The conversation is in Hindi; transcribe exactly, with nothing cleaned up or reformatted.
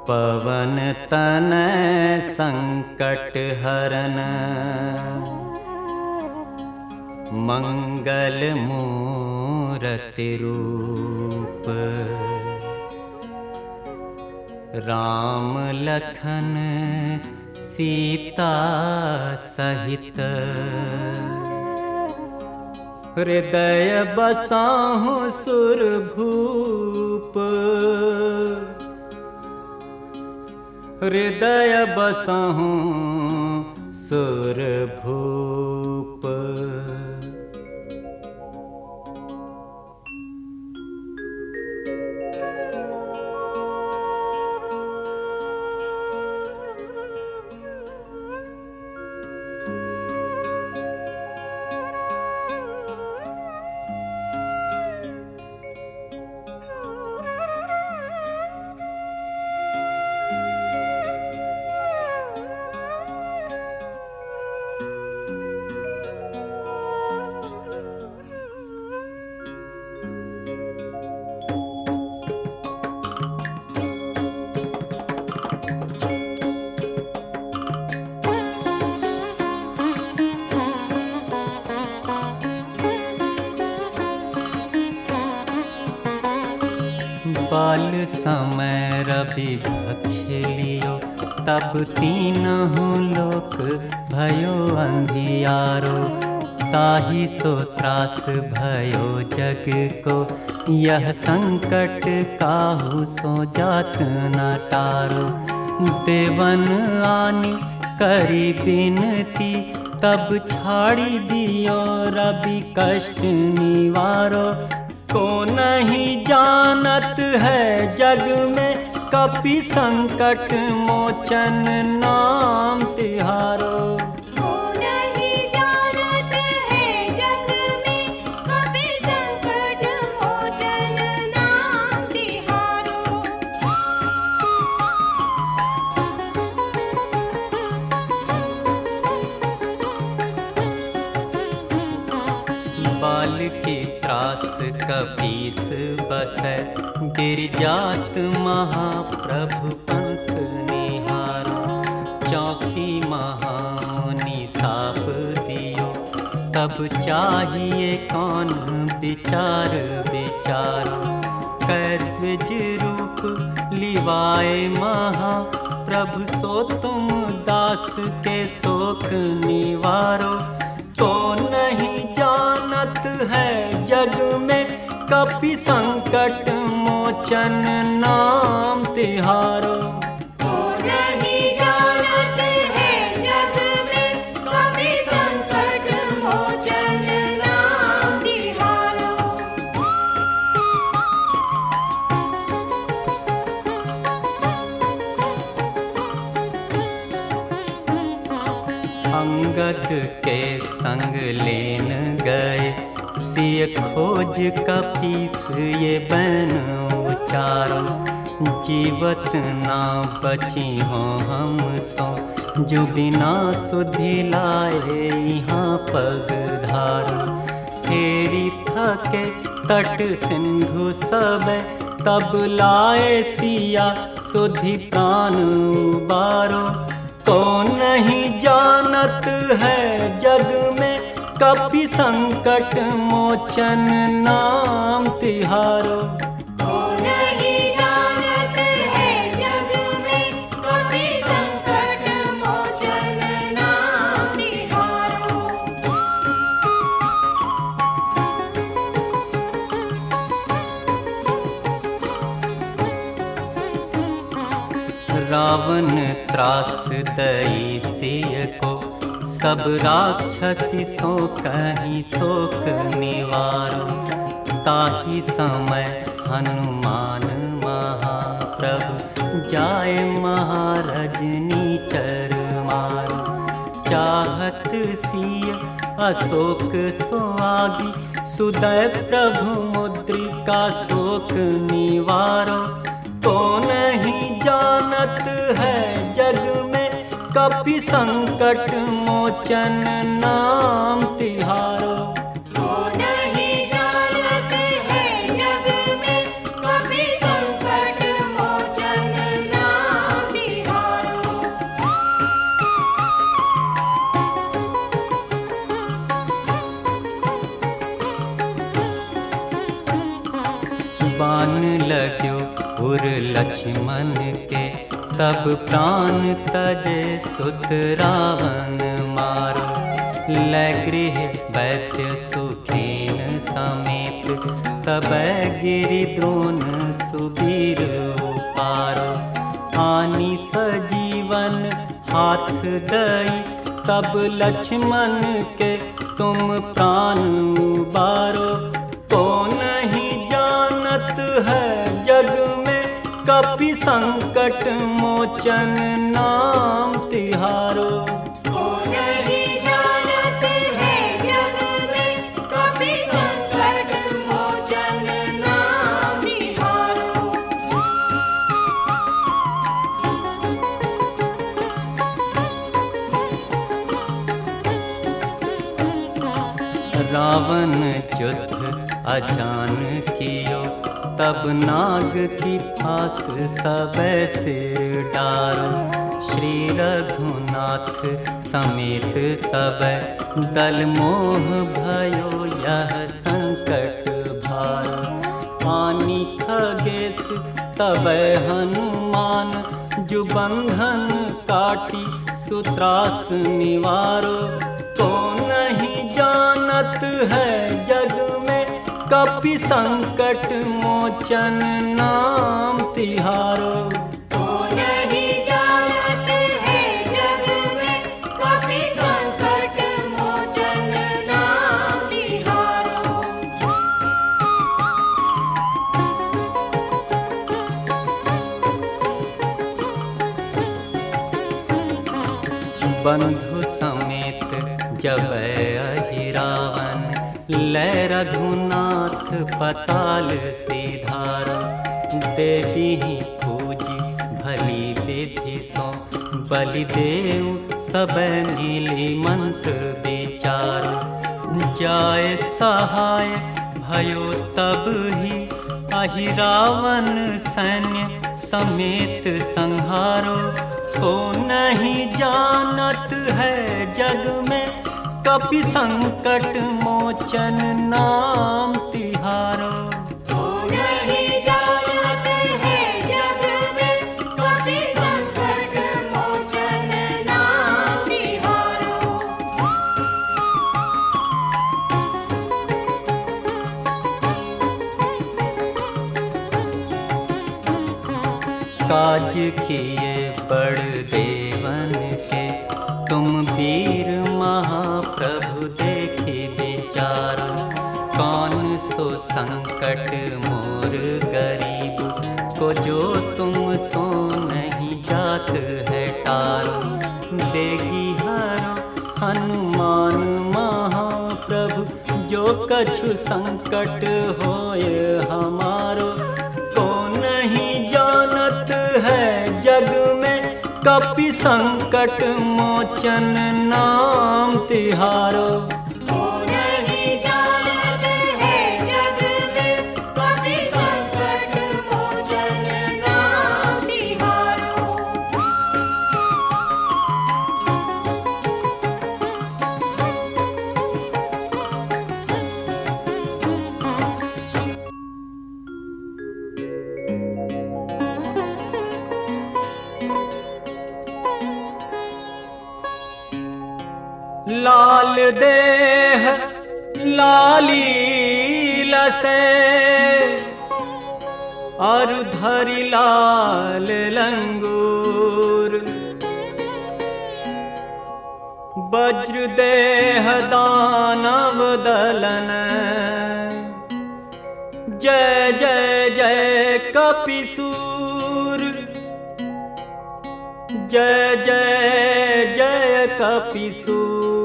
पवन तनय संकट हरन, मंगल मूरति रूप। राम लखन सीता सहित, हृदय बसाहु सुरभूप। हृदय बसाहु सुरभूप। बाल समय रवि भक्ष लियो, तब तीनहु लोक भयो अंधियारो। ताहि सो त्रास भयो जग को, यह संकट काहू सो जात न टारो। देवन आनी करी बिनती, तब छाड़ी दियो रवि कष्ट निवारो। को नहीं जानत है जग में, कपि संकट मोचन नाम तिहारो। को नहीं जानत है जग में, कपि संकट मोचन नाम तिहारो। बाल की त्रास कपीस बसै, गिरजात महाप्रभु पंथ निहारो। चौकी महामुनि साप दियो, तब चाहिए कौन विचार विचारो। कैद्विज रूप लिवाए महा, प्रभु सो तुम दास के शोक निवारो। तो नहीं जानत है जग में, कपि संकट मोचन नाम तिहारो। को नहीं जानत है जग में, कपि संकट मोचन नाम तिहारो। अंगद के संग लेन गए, सिय खोज कपीस ये बैन उचारो। जीवत ना बची हो हम सो, जो बिना सुधि लाए यहाँ पग धारो। फेरी थके तट सिंधु सब, तब लाए सिया सुधि प्राण उबारो। तो नहीं जानत है जग में, कपि संकट मोचन नाम तिहारो। को नहीं जानत है जग में, कपि संकट मोचन नाम तिहारो। रावण त्रास दई सिय को, सब राक्षसी सो कहीं शोक निवारो। ताहि समय हनुमान महाप्रभु, जाए महारजनी चर मारो। चाहत सिय अशोक सुहागी, सुदय प्रभु मुद्रिका शोक निवारो। तो नहीं जानत है जग में, कपि संकट मोचन नाम तिहारो। को नहीं जानत है जग में, कपि संकट मोचन नाम बाण लग्यो उर लक्ष्मण के, तब प्राण तजे सुत रावण मारो। लै गृह वैद्य सुखेन समेत, तब गिरि द्रोण सुबीर उपारो। आनी सजीवन हाथ दई, तब लक्ष्मण के तुम प्राण उबारो। तो नहीं जानत है जग में, कपि संकट मोचन नाम तिहारो। को नहीं जानत है जग में, कपि संकट मोचन नाम तिहारो। रावण युद्ध अजान कियो, तब नाग की फांस सबे सिर डारो। श्री रघुनाथ समेत सबे, दल मोह भयो यह संकट भार। आनी खगेश तबै हनुमान, जो बंधन काटी सुत्रास निवारो। तो नहीं जानत है जग में, कपि संकट मोचन नाम तिहारो। को नहीं जानत है जग में, कपि संकट मोचन नाम तिहारो। बंधु समेत जब अहिरावन, लै रघुनाथ पताल सिधारा। देवी पूजी भली विधि सो, बलिदेव सब मिली मंत्र विचारो। जाय सहाय भयो तब ही, अहिरावन सैन्य समेत संहारो। तो नहीं जानत है जग में, कपि संकट मोचन नाम तिहारो। को नहीं जानत है जग में, कपि संकट मोचन नाम तिहारो। काज किए बड़ देवन के, तुम वीर महाप्रभु देखे विचारो। कौन सो संकट मोर गरीब को, जो तुम सो नहीं जात है टारो। देगी हरो हनुमान महाप्रभु, जो कछु संकट होय हमारो। तो नहीं जानत है जग में, कपि संकट मोचन नाम तिहारो। को नहीं जानत है जग में, कपि संकट मोचन नाम तिहारो। लाल देह लाली लसे, और धरि लाल लंगूर। वज्र देह दानव दलन, जय जय जय कपिसूर। जय जय जय कपिसूर।